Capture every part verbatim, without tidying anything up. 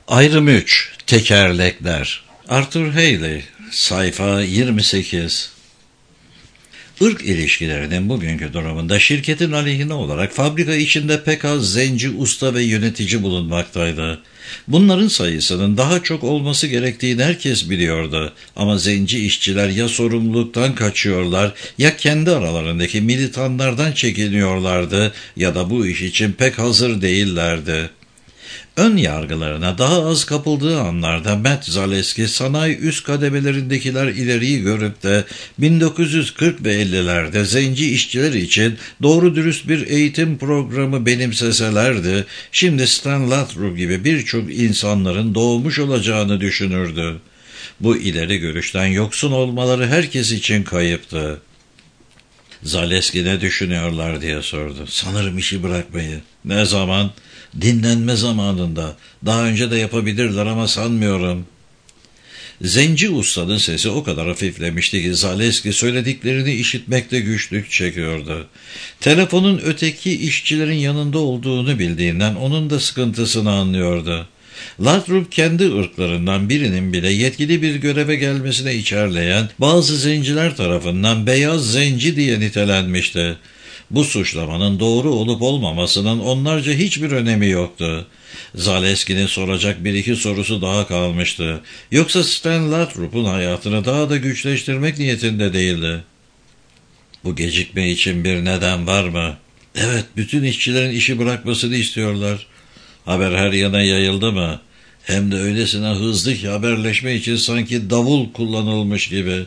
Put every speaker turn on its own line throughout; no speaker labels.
Ayrım üç. Tekerlekler. Arthur Hailey. Sayfa yirmi sekiz. Irk ilişkilerinin bugünkü durumunda şirketin aleyhine olarak fabrika içinde pek az zenci, usta ve yönetici bulunmaktaydı. Bunların sayısının daha çok olması gerektiğini herkes biliyordu. Ama zenci işçiler ya sorumluluktan kaçıyorlar, ya kendi aralarındaki militanlardan çekiniyorlardı ya da bu iş için pek hazır değillerdi. Ön yargılarına daha az kapıldığı anlarda Matt Zaleski sanayi üst kademelerindekiler ileriyi görüp de bin dokuz yüz kırk ve ellilerde zenci işçiler için doğru dürüst bir eğitim programı benimseselerdi, şimdi Stan Latrobe gibi birçok insanların doğmuş olacağını düşünürdü. Bu ileri görüşten yoksun olmaları herkes için kayıptı. Zaleski ne düşünüyorlar diye sordu. Sanırım işi bırakmayı. Ne zaman? Dinlenme zamanında. Daha önce de yapabilirler ama sanmıyorum. Zenci ustanın sesi o kadar hafiflemişti ki Zaleski söylediklerini işitmekte güçlük çekiyordu. Telefonun öteki işçilerin yanında olduğunu bildiğinden onun da sıkıntısını anlıyordu. Latrobe kendi ırklarından birinin bile yetkili bir göreve gelmesine içerleyen bazı zenciler tarafından beyaz zenci diye nitelenmişti. Bu suçlamanın doğru olup olmamasının onlarca hiçbir önemi yoktu. Zaleski'nin soracak bir iki sorusu daha kalmıştı. Yoksa Stan Latrobe'un hayatını daha da güçleştirmek niyetinde değildi. Bu gecikme için bir neden var mı? Evet, bütün işçilerin işi bırakmasını istiyorlar. Haber her yana yayıldı mı? Hem de öylesine hızlı ki haberleşme için sanki davul kullanılmış gibi.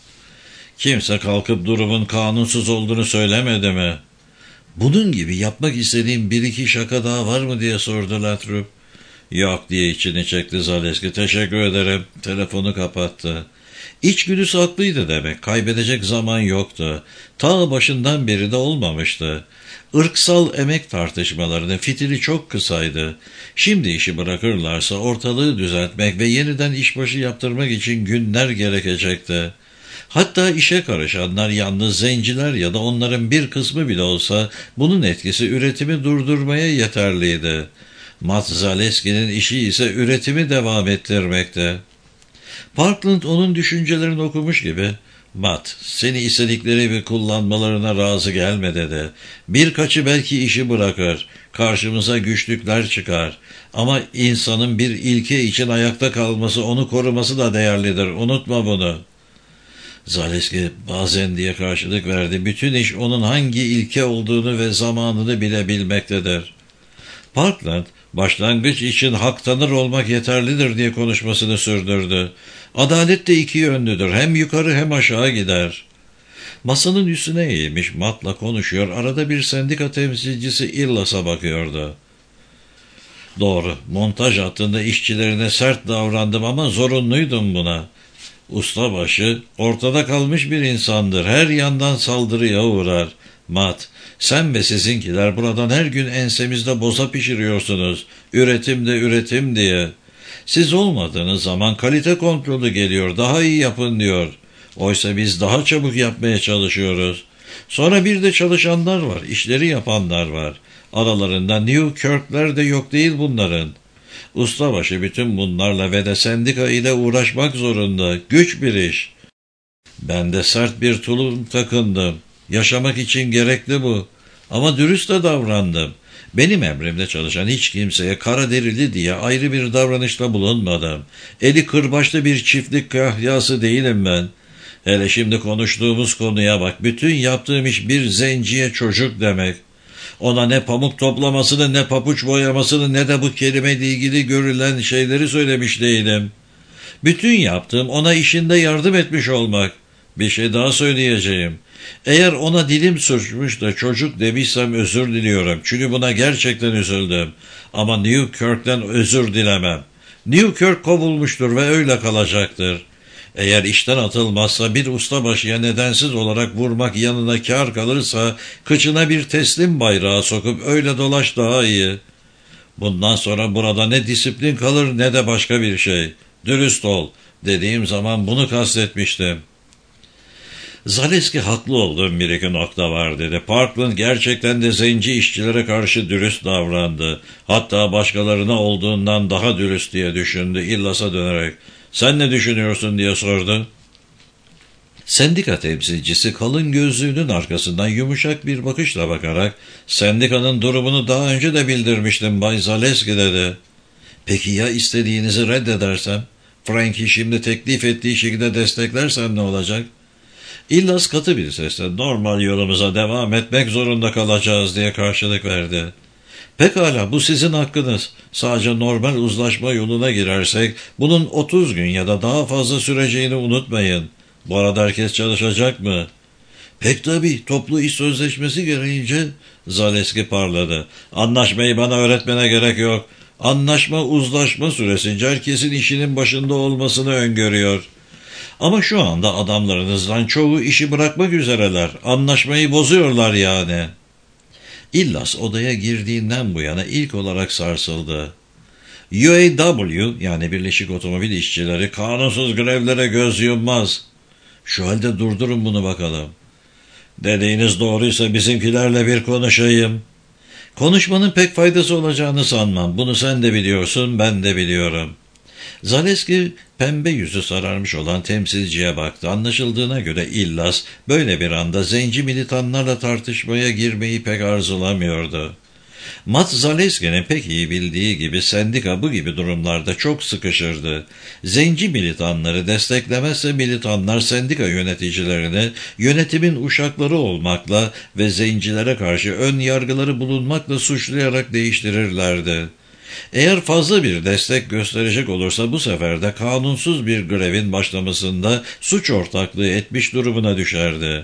Kimse kalkıp durumun kanunsuz olduğunu söylemedi mi? Bunun gibi yapmak istediğim bir iki şaka daha var mı diye sordu Latrobe. Yok diye içini çekti Zaleski. Teşekkür ederim. Telefonu kapattı. İçgüdüsü haklıydı demek. Kaybedecek zaman yoktu. Ta başından beri de olmamıştı. Irksal emek tartışmalarının fitili çok kısaydı. Şimdi işi bırakırlarsa ortalığı düzeltmek ve yeniden işbaşı yaptırmak için günler gerekecekti. Hatta işe karışanlar yalnız zenciler ya da onların bir kısmı bile olsa bunun etkisi üretimi durdurmaya yeterliydi. Matt Zaleski'nin işi ise üretimi devam ettirmekte. Parkland onun düşüncelerini okumuş gibi, Matt, seni istedikleri gibi kullanmalarına razı gelme dedi. Birkaçı belki işi bırakır, karşımıza güçlükler çıkar. Ama insanın bir ilke için ayakta kalması, onu koruması da değerlidir. Unutma bunu. Zaleski bazen diye karşılık verdi. Bütün iş onun hangi ilke olduğunu ve zamanını bile bilmektedir. Parkland, başlangıç için hak tanır olmak yeterlidir diye konuşmasını sürdürdü. Adalet de iki yönlüdür. Hem yukarı hem aşağı gider. Masanın üstüne eğilmiş Matt'la konuşuyor. Arada bir sendika temsilcisi Illas'a bakıyordu. Doğru, montaj hattında işçilerine sert davrandım ama zorunluydum buna. Ustabaşı ortada kalmış bir insandır. Her yandan saldırıya uğrar. Matt, sen ve sizinkiler buradan her gün ensemizde boza pişiriyorsunuz. Üretim de üretim diye. Siz olmadığınız zaman kalite kontrolü geliyor. Daha iyi yapın diyor. Oysa biz daha çabuk yapmaya çalışıyoruz. Sonra bir de çalışanlar var. İşleri yapanlar var. Aralarında Newkirk'ler de yok değil bunların. Ustabaşı bütün bunlarla ve de sendika ile uğraşmak zorunda. Güç bir iş. Ben de sert bir tulum takındım. Yaşamak için gerekli bu. Ama dürüst de davrandım. Benim emrimde çalışan hiç kimseye kara derili diye ayrı bir davranışta bulunmadım. Eli kırbaçlı bir çiftlik kahyası değilim ben. Hele şimdi konuştuğumuz konuya bak. Bütün yaptığım iş bir zenciye çocuk demek. Ona ne pamuk toplamasını, ne papuç boyamasını, ne de bu kelimeyle ilgili görülen şeyleri söylemiş değilim. Bütün yaptığım ona işinde yardım etmiş olmak. Bir şey daha söyleyeceğim. Eğer ona dilim sürçmüş de çocuk demişsem özür diliyorum. Çünkü buna gerçekten üzüldüm. Ama Newkirk'ten özür dilemem. Newkirk kovulmuştur ve öyle kalacaktır. Eğer işten atılmazsa bir ustabaşıya nedensiz olarak vurmak yanına kâr kalırsa kıçına bir teslim bayrağı sokup öyle dolaş daha iyi. Bundan sonra burada ne disiplin kalır ne de başka bir şey. Dürüst ol. Dediğim zaman bunu kastetmiştim. Zaleski haklı olduğum bir iki nokta var dedi. Parkland gerçekten de zenci işçilere karşı dürüst davrandı. Hatta başkalarına olduğundan daha dürüst diye düşündü. İllas'a dönerek sen ne düşünüyorsun diye sordu. Sendika temsilcisi kalın gözlüğünün arkasından yumuşak bir bakışla bakarak sendikanın durumunu daha önce de bildirmiştim Bay Zaleski dedi. Peki ya istediğinizi reddedersem? Frank'i şimdi teklif ettiği şekilde desteklersem ne olacak? İllas katı bir sesle normal yolumuza devam etmek zorunda kalacağız diye karşılık verdi. Pekala bu sizin hakkınız. Sadece normal uzlaşma yoluna girersek bunun otuz gün ya da daha fazla süreceğini unutmayın. Bu arada herkes çalışacak mı? Pek tabii toplu iş sözleşmesi gereğince Zaleski parladı. Anlaşmayı bana öğretmene gerek yok. Anlaşma uzlaşma süresince herkesin işinin başında olmasını öngörüyor. Ama şu anda adamlarınızdan çoğu işi bırakmak üzereler. Anlaşmayı bozuyorlar yani. İllas odaya girdiğinden bu yana ilk olarak sarsıldı. U A W yani Birleşik Otomobil İşçileri kanunsuz grevlere göz yummaz. Şu halde durdurun bunu bakalım. Dediğiniz doğruysa bizimkilerle bir konuşayım. Konuşmanın pek faydası olacağını sanmam. Bunu sen de biliyorsun, ben de biliyorum. Zaleski pembe yüzü sararmış olan temsilciye baktı. Anlaşıldığına göre İllas böyle bir anda zenci militanlarla tartışmaya girmeyi pek arzulamıyordu. Matt Zaleski'nin pek iyi bildiği gibi sendika bu gibi durumlarda çok sıkışırdı. Zenci militanları desteklemezse militanlar sendika yöneticilerini yönetimin uşakları olmakla ve zencilere karşı ön yargıları bulunmakla suçlayarak değiştirirlerdi. Eğer fazla bir destek gösterecek olursa bu sefer de kanunsuz bir grevin başlamasında suç ortaklığı etmiş durumuna düşerdi.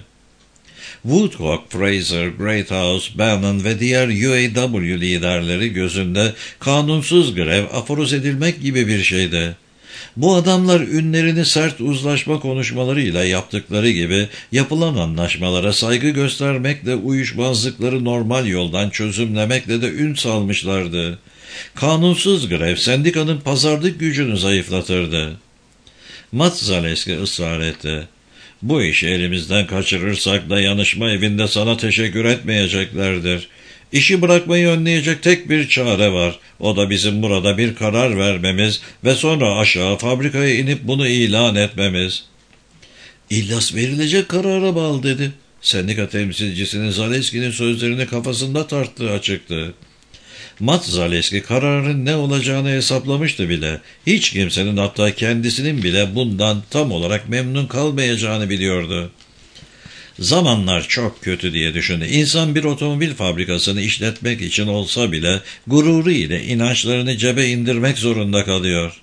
Woodcock, Fraser, Greathouse, Bannon ve diğer U A W liderleri gözünde kanunsuz grev aforoz edilmek gibi bir şeydi. Bu adamlar ünlerini sert uzlaşma konuşmalarıyla yaptıkları gibi yapılan anlaşmalara saygı göstermekle uyuşmazlıkları normal yoldan çözümlemekle de ün salmışlardı. Kanunsuz grev sendikanın pazarlık gücünü zayıflatırdı. Matt Zaleski ısrar etti. Bu işi elimizden kaçırırsak dayanışma evinde sana teşekkür etmeyeceklerdir. İşi bırakmayı önleyecek tek bir çare var. O da bizim burada bir karar vermemiz ve sonra aşağı fabrikaya inip bunu ilan etmemiz. İllas verilecek karara bağlı dedi. Sendika temsilcisinin Zaleski'nin sözlerini kafasında tarttığı açıktı. Matt Zaleski kararın ne olacağını hesaplamıştı bile. Hiç kimsenin hatta kendisinin bile bundan tam olarak memnun kalmayacağını biliyordu. Zamanlar çok kötü diye düşündü. İnsan bir otomobil fabrikasını işletmek için olsa bile gururu ile inançlarını cebe indirmek zorunda kalıyor.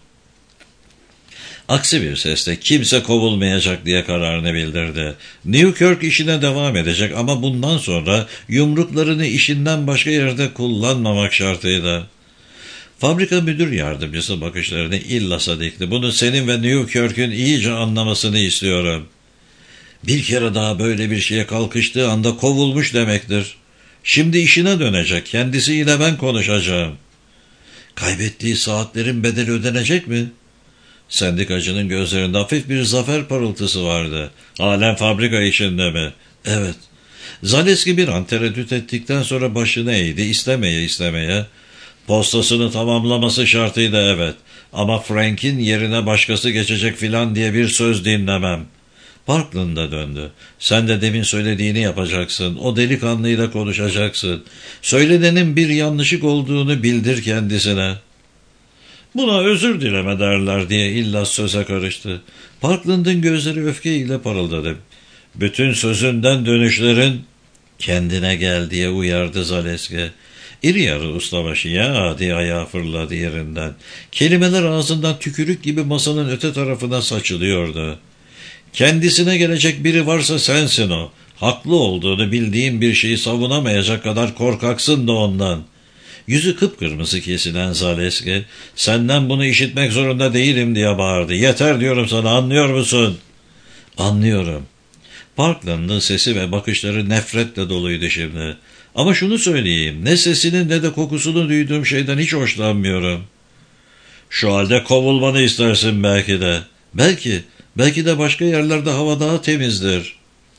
Aksi bir sesle kimse kovulmayacak diye kararını bildirdi. Newkirk işine devam edecek ama bundan sonra yumruklarını işinden başka yerde kullanmamak şartıyla. Fabrika müdür yardımcısı bakışlarını İllas'a dikti. Bunu senin ve Newkirk'ün iyice anlamasını istiyorum. Bir kere daha böyle bir şeye kalkıştığı anda kovulmuş demektir. Şimdi işine dönecek. Kendisiyle ben konuşacağım. Kaybettiği saatlerin bedeli ödenecek mi? Sendikacının gözlerinde hafif bir zafer parıltısı vardı. Halen fabrika içinde mi? Evet. Zaleski bir an tereddüt ettikten sonra başını eğdi. İstemeye istemeye. Postasını tamamlaması şartıyla evet. Ama Frank'in yerine başkası geçecek filan diye bir söz dinlemem. Parkland'a döndü. Sen de demin söylediğini yapacaksın. O delikanlıyla konuşacaksın. Söylenenin bir yanlışlık olduğunu bildir kendisine. Buna özür dileme derler diye İllas söze karıştı. Parkland'ın gözleri öfkeyle parıldadı. Bütün sözünden dönüşlerin kendine gel diye uyardı Zaleski. İri yarı ustabaşı ya diye ayağa fırladı yerinden. Kelimeler ağzından tükürük gibi masanın öte tarafına saçılıyordu. Kendisine gelecek biri varsa sensin o. Haklı olduğunu bildiğin bir şeyi savunamayacak kadar korkaksın da ondan. Yüzü kıpkırmızı kesilen Zaleski, senden bunu işitmek zorunda değilim diye bağırdı. Yeter diyorum sana, anlıyor musun? Anlıyorum. Parkland'ın sesi ve bakışları nefretle doluydu şimdi. Ama şunu söyleyeyim, ne sesinin ne de kokusunu duyduğum şeyden hiç hoşlanmıyorum. Şu halde kovulmanı istersin belki de. Belki, belki de başka yerlerde hava daha temizdir.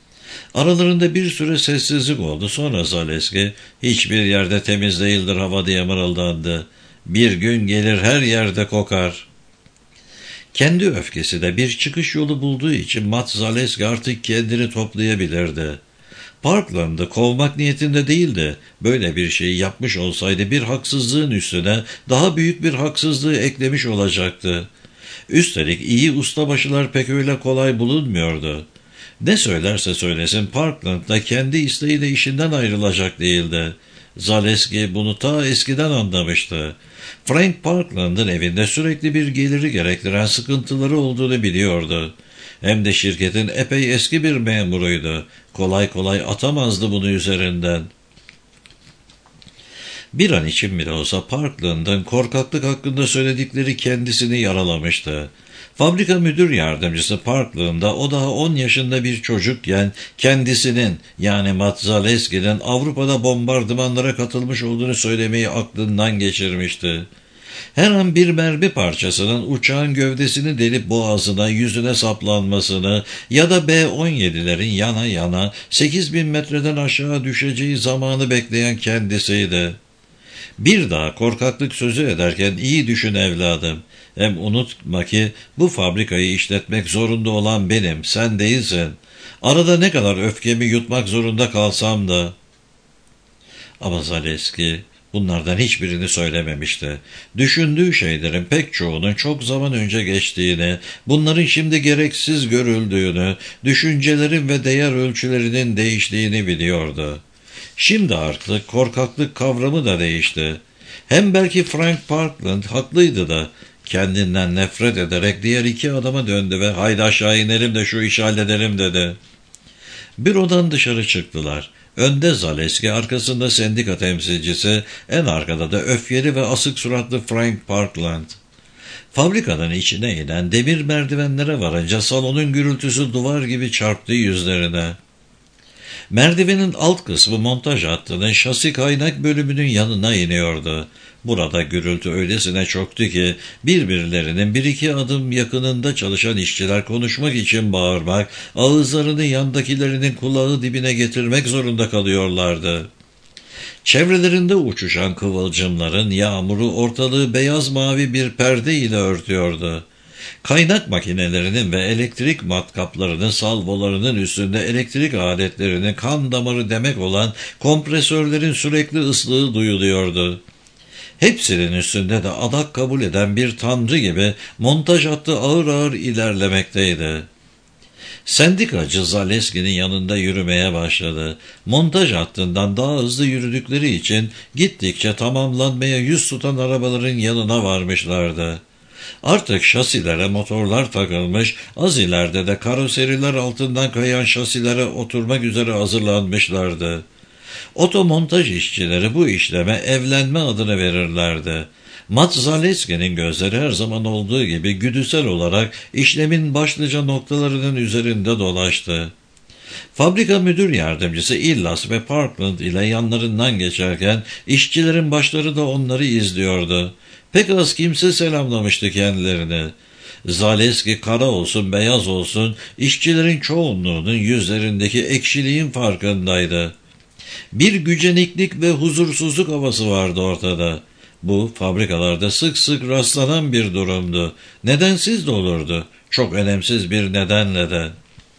Aralarında bir süre sessizlik oldu. Sonra Zaleski, hiçbir yerde temiz değildir hava diye mırıldandı. Bir gün gelir her yerde kokar. Kendi öfkesi de bir çıkış yolu bulduğu için Matt Zaleski artık kendini toplayabilirdi. Parkland'ı kovmak niyetinde değildi. Böyle bir şeyi yapmış olsaydı bir haksızlığın üstüne daha büyük bir haksızlığı eklemiş olacaktı. Üstelik iyi ustabaşılar pek öyle kolay bulunmuyordu. Ne söylerse söylesin Parkland da kendi isteğiyle işinden ayrılacak değildi. Zaleski bunu ta eskiden anlamıştı. Frank Parkland'ın evinde sürekli bir geliri gerektiren sıkıntıları olduğunu biliyordu. Hem de şirketin epey eski bir memuruydu. Kolay kolay atamazdı bunu üzerinden. Bir an için bile olsa Parkland'ın korkaklık hakkında söyledikleri kendisini yaralamıştı. Fabrika müdür yardımcısı Parkland'da o daha on yaşında bir çocukken kendisinin yani Matt Zaleski'nin Avrupa'da bombardımanlara katılmış olduğunu söylemeyi aklından geçirmişti. Her an bir mermi parçasının uçağın gövdesini delip boğazına, yüzüne saplanmasını ya da B on yedilerin yana yana sekiz bin metreden aşağı düşeceği zamanı bekleyen kendisiydi. Bir daha korkaklık sözü ederken iyi düşün evladım. Hem unutma ki bu fabrikayı işletmek zorunda olan benim, sen değilsin. Arada ne kadar öfkemi yutmak zorunda kalsam da. Ama Zaleski bunlardan hiçbirini söylememişti. Düşündüğü şeylerin pek çoğunun çok zaman önce geçtiğini, bunların şimdi gereksiz görüldüğünü, düşüncelerin ve değer ölçülerinin değiştiğini biliyordu. Şimdi artık korkaklık kavramı da değişti. Hem belki Frank Parkland haklıydı da, kendinden nefret ederek diğer iki adama döndü ve haydi aşağı inelim de şu işi halledelim dedi. Bürodan dışarı çıktılar. Önde Zaleski, arkasında sendika temsilcisi, en arkada da öfkeli ve asık suratlı Frank Parkland. Fabrikanın içine inen demir merdivenlere varınca salonun gürültüsü duvar gibi çarptı yüzlerine. Merdivenin alt kısmı montaj hattının şasi kaynak bölümünün yanına iniyordu. Burada gürültü öylesine çoktu ki birbirlerinin bir iki adım yakınında çalışan işçiler konuşmak için bağırmak, ağızlarını yandakilerinin kulağı dibine getirmek zorunda kalıyorlardı. Çevrelerinde uçuşan kıvılcımların yağmuru ortalığı beyaz mavi bir perde ile örtüyordu. Kaynak makinelerinin ve elektrik matkaplarının salvolarının üstünde elektrik aletlerinin kan damarı demek olan kompresörlerin sürekli ıslığı duyuluyordu. Hepsinin üstünde de adak kabul eden bir tanrı gibi montaj hattı ağır ağır ilerlemekteydi. Sendikacı Zaleski'nin yanında yürümeye başladı. Montaj hattından daha hızlı yürüdükleri için gittikçe tamamlanmaya yüz tutan arabaların yanına varmışlardı. Artık şasilere motorlar takılmış, az ileride de karoseriler altından kayan şasilere oturmak üzere hazırlanmışlardı. Otomontaj işçileri bu işleme evlenme adını verirlerdi. Matt Zaleski'nin gözleri her zaman olduğu gibi güdüsel olarak işlemin başlıca noktalarının üzerinde dolaştı. Fabrika müdür yardımcısı Illas ve Parkland ile yanlarından geçerken işçilerin başları da onları izliyordu. Pek az kimse selamlamıştı kendilerini. Zaleski kara olsun beyaz olsun işçilerin çoğunluğunun yüzlerindeki ekşiliğin farkındaydı. Bir güceniklik ve huzursuzluk havası vardı ortada. Bu fabrikalarda sık sık rastlanan bir durumdu. Nedensiz de olurdu. Çok önemsiz bir nedenle de.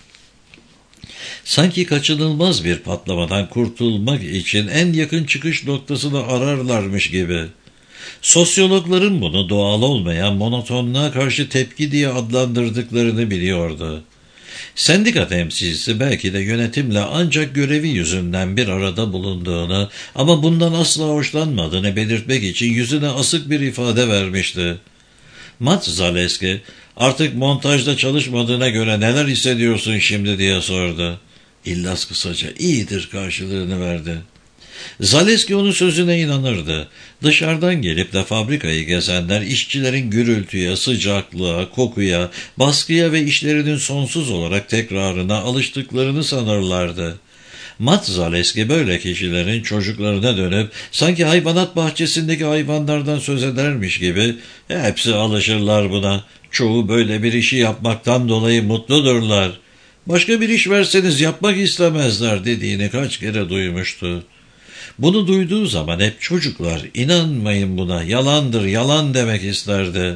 Sanki kaçınılmaz bir patlamadan kurtulmak için en yakın çıkış noktasını ararlarmış gibi. Sosyologların bunu doğal olmayan monotonluğa karşı tepki diye adlandırdıklarını biliyordu. Sendika temsilcisi belki de yönetimle ancak görevi yüzünden bir arada bulunduğunu ama bundan asla hoşlanmadığını belirtmek için yüzüne asık bir ifade vermişti. Matt Zaleski, artık montajda çalışmadığına göre neler hissediyorsun şimdi diye sordu. İllas kısaca iyidir karşılığını verdi. Zaleski onun sözüne inanırdı. Dışarıdan gelip de fabrikayı gezenler işçilerin gürültüye, sıcaklığa, kokuya, baskıya ve işlerinin sonsuz olarak tekrarına alıştıklarını sanırlardı. Matt Zaleski böyle kişilerin çocuklarına dönüp sanki hayvanat bahçesindeki hayvanlardan söz edermiş gibi hepsi alışırlar buna. Çoğu böyle bir işi yapmaktan dolayı mutludurlar. Başka bir iş verseniz yapmak istemezler dediğini kaç kere duymuştu. Bunu duyduğu zaman hep çocuklar inanmayın buna, yalandır, yalan demek isterdi.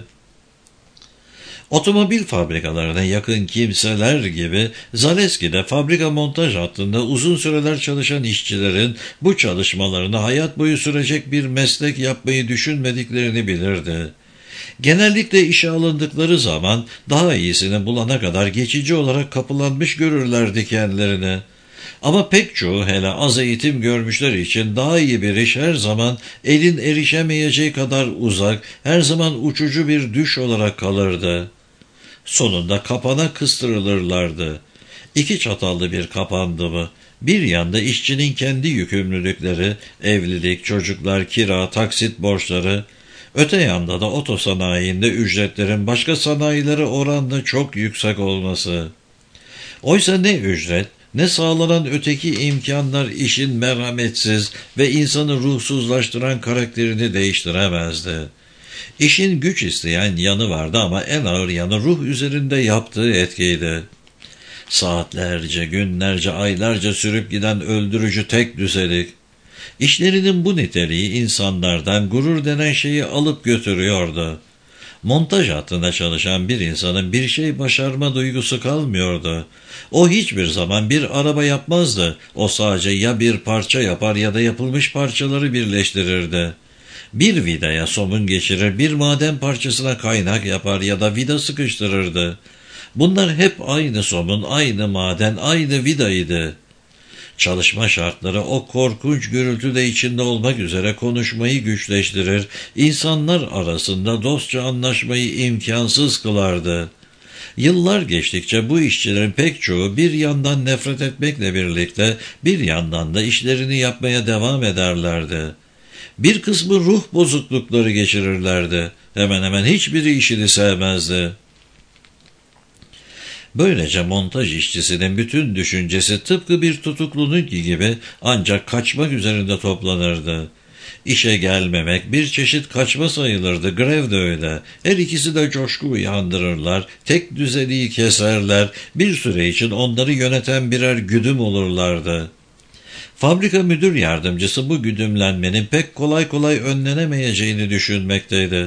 Otomobil fabrikalarına yakın kimseler gibi Zaleski'de fabrika montaj hattında uzun süreler çalışan işçilerin bu çalışmalarını hayat boyu sürecek bir meslek yapmayı düşünmediklerini bilirdi. Genellikle işe alındıkları zaman daha iyisini bulana kadar geçici olarak kapılanmış görürlerdi kendilerini. Ama pek çoğu hele az eğitim görmüşler için daha iyi bir iş her zaman elin erişemeyeceği kadar uzak, her zaman uçucu bir düş olarak kalırdı. Sonunda kapana kıstırılırlardı. İki çatallı bir kapandı mı? Bir yanda işçinin kendi yükümlülükleri, evlilik, çocuklar, kira, taksit borçları, öte yanda da otosanayinde ücretlerin başka sanayilere oranla çok yüksek olması. Oysa ne ücret, ne sağlanan öteki imkanlar işin merhametsiz ve insanı ruhsuzlaştıran karakterini değiştiremezdi. İşin güç isteyen yanı vardı ama en ağır yanı ruh üzerinde yaptığı etkiydi. Saatlerce, günlerce, aylarca sürüp giden öldürücü tek düzelik. İşlerinin bu niteliği insanlardan gurur denen şeyi alıp götürüyordu. Montaj hattında çalışan bir insanın bir şey başarma duygusu kalmıyordu. O hiçbir zaman bir araba yapmazdı. O sadece ya bir parça yapar ya da yapılmış parçaları birleştirirdi. Bir vidaya somun geçirir, bir maden parçasına kaynak yapar ya da vida sıkıştırırdı. Bunlar hep aynı somun, aynı maden, aynı vidaydı. Çalışma şartları o korkunç gürültüde içinde olmak üzere konuşmayı güçleştirir, insanlar arasında dostça anlaşmayı imkansız kılardı. Yıllar geçtikçe bu işçilerin pek çoğu bir yandan nefret etmekle birlikte bir yandan da işlerini yapmaya devam ederlerdi. Bir kısmı ruh bozuklukları geçirirlerdi. Hemen hemen hiçbiri işini sevmezdi. Böylece montaj işçisinin bütün düşüncesi tıpkı bir tutuklununki gibi ancak kaçmak üzerinde toplanırdı. İşe gelmemek bir çeşit kaçma sayılırdı, grev de öyle. Her ikisi de coşku uyandırırlar, tek düzeliği keserler, bir süre için onları yöneten birer güdüm olurlardı. Fabrika müdür yardımcısı bu güdümlenmenin pek kolay kolay önlenemeyeceğini düşünmekteydi.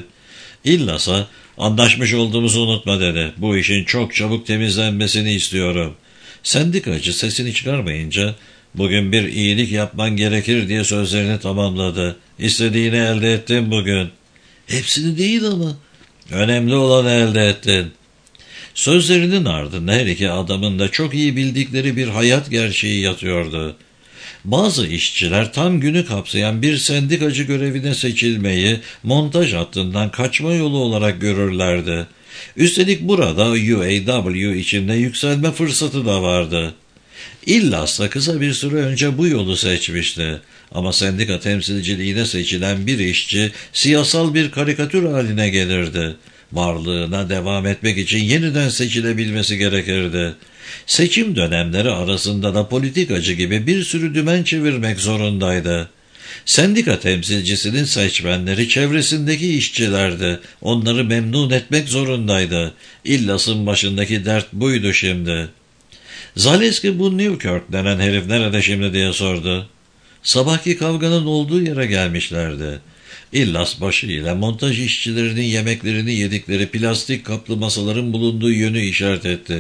İllasa anlaşmış olduğumuzu unutma dedi. Bu işin çok çabuk temizlenmesini istiyorum. Sendikacı sesini çıkarmayınca bugün bir iyilik yapman gerekir diye sözlerini tamamladı. İstediğini elde ettin bugün. Hepsini değil ama. Önemli olanı elde ettin. Sözlerinin ardında her iki adamın da çok iyi bildikleri bir hayat gerçeği yatıyordu. Bazı işçiler tam günü kapsayan bir sendikacı görevine seçilmeyi montaj hattından kaçma yolu olarak görürlerdi. Üstelik burada U A W içinde yükselme fırsatı da vardı. İllasa kısa bir süre önce bu yolu seçmişti. Ama sendika temsilciliğine seçilen bir işçi siyasal bir karikatür haline gelirdi. Varlığına devam etmek için yeniden seçilebilmesi gerekirdi. Seçim dönemleri arasında da politikacı gibi bir sürü dümen çevirmek zorundaydı. Sendika temsilcisinin seçmenleri çevresindeki işçilerdi. Onları memnun etmek zorundaydı. İllas'ın başındaki dert buydu şimdi. Zaleski bu Newkirk denen herif nerede şimdi diye sordu. Sabahki kavganın olduğu yere gelmişlerdi. İllas başıyla montaj işçilerinin yemeklerini yedikleri plastik kaplı masaların bulunduğu yönü işaret etti.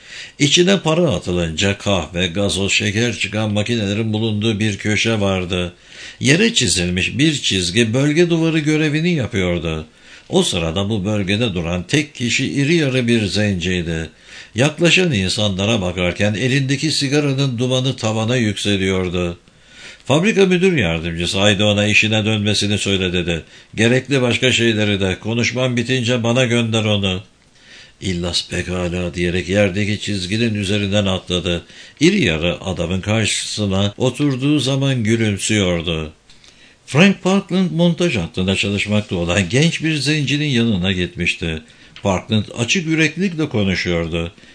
İçine para atılınca kahve, gazoz, şeker çıkan makinelerin bulunduğu bir köşe vardı. Yere çizilmiş bir çizgi bölge duvarı görevini yapıyordu. O sırada bu bölgede duran tek kişi iri yarı bir zenciydi. Yaklaşan insanlara bakarken elindeki sigaranın dumanı tavana yükseliyordu. Fabrika müdür yardımcısı haydi ona işine dönmesini söyle dedi. Gerekli başka şeyleri de konuşmam bitince bana gönder onu. İllas pekala diyerek yerdeki çizginin üzerinden atladı. İri yarı adamın karşısına oturduğu zaman gülümsüyordu. Frank Parkland montaj hattında çalışmakta olan genç bir zencinin yanına gitmişti. Parkland açık yüreklilikle konuşuyordu.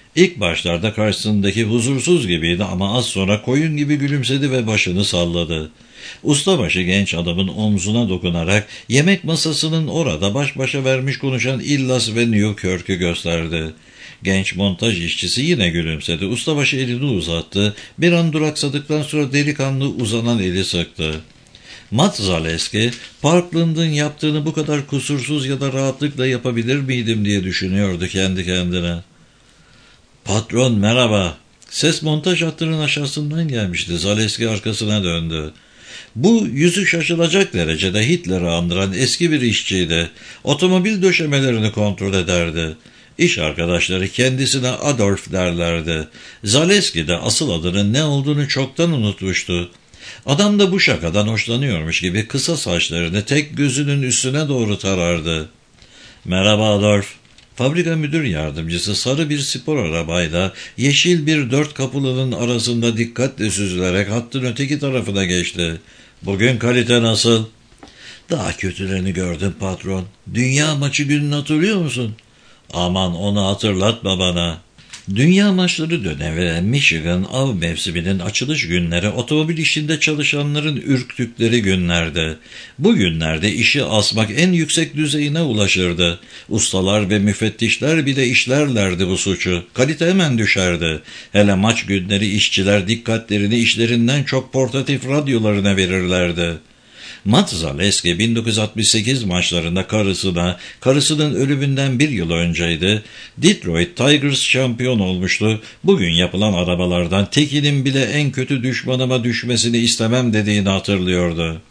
İlk başlarda karşısındaki huzursuz gibiydi ama az sonra koyun gibi gülümsedi ve başını salladı. Ustabaşı genç adamın omzuna dokunarak yemek masasının orada baş başa vermiş konuşan Illas ve Newkirk'ü gösterdi. Genç montaj işçisi yine gülümsedi. Ustabaşı elini uzattı. Bir an duraksadıktan sonra delikanlı uzanan eli sıktı. Matt Zaleski, Parkland'ın yaptığını bu kadar kusursuz ya da rahatlıkla yapabilir miydim diye düşünüyordu kendi kendine. "Patron merhaba." Ses montaj hattının aşağısından gelmişti. Zaleski arkasına döndü. Bu yüzü şaşılacak derecede Hitler'i andıran eski bir işçiydi. Otomobil döşemelerini kontrol ederdi. İş arkadaşları kendisine Adolf derlerdi. Zaleski de asıl adının ne olduğunu çoktan unutmuştu. Adam da bu şakadan hoşlanıyormuş gibi kısa saçlarını tek gözünün üstüne doğru tarardı. "Merhaba Adolf." Fabrika müdür yardımcısı sarı bir spor arabayla yeşil bir dört kapılının arasında dikkatle süzülerek hattın öteki tarafına geçti. "Bugün kalite nasıl?" "Daha kötülerini gördüm patron. Dünya maçı gününü hatırlıyor musun?" "Aman onu hatırlatma bana." Dünya maçları dönemi Michigan av mevsiminin açılış günleri otomobil işinde çalışanların ürktükleri günlerde. Bu günlerde işi asmak en yüksek düzeyine ulaşırdı. Ustalar ve müfettişler bile işlerlerdi bu suçu. Kalite hemen düşerdi. Hele maç günleri işçiler dikkatlerini işlerinden çok portatif radyolarına verirlerdi. Matt Zaleski bin dokuz yüz altmış sekiz maçlarında karısına, karısının ölümünden bir yıl önceydi, Detroit Tigers şampiyon olmuştu. Bugün yapılan arabalardan tekinin bile en kötü düşmanıma düşmesini istemem dediğini hatırlıyordu.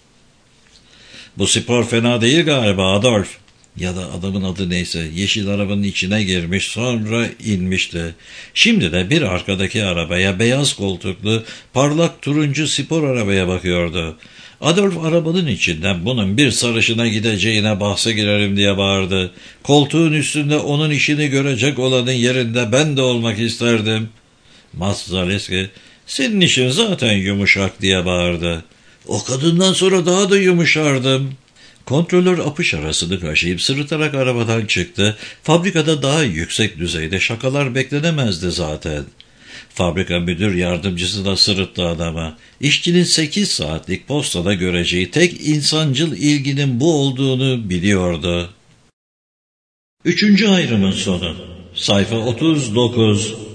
"Bu spor fena değil galiba Adolf." Ya da adamın adı neyse, yeşil arabanın içine girmiş sonra inmişti. Şimdi de bir arkadaki arabaya, beyaz koltuklu parlak turuncu spor arabaya bakıyordu. Adolf arabanın içinden bunun bir sarışına gideceğine bahse girerim diye bağırdı. Koltuğun üstünde onun işini görecek olanın yerinde ben de olmak isterdim. Matt Zaleski, "Senin işin zaten yumuşak," diye bağırdı. "O kadından sonra daha da yumuşardım." Kontrolör apış arasını kaşıyıp sırıtarak arabadan çıktı. Fabrikada daha yüksek düzeyde şakalar beklenemezdi zaten. Fabrika müdür yardımcısı da sırıttı adama. İşçinin sekiz saatlik postada göreceği tek insancıl ilginin bu olduğunu biliyordu. Üçüncü ayrımın sonu. Sayfa otuz dokuz.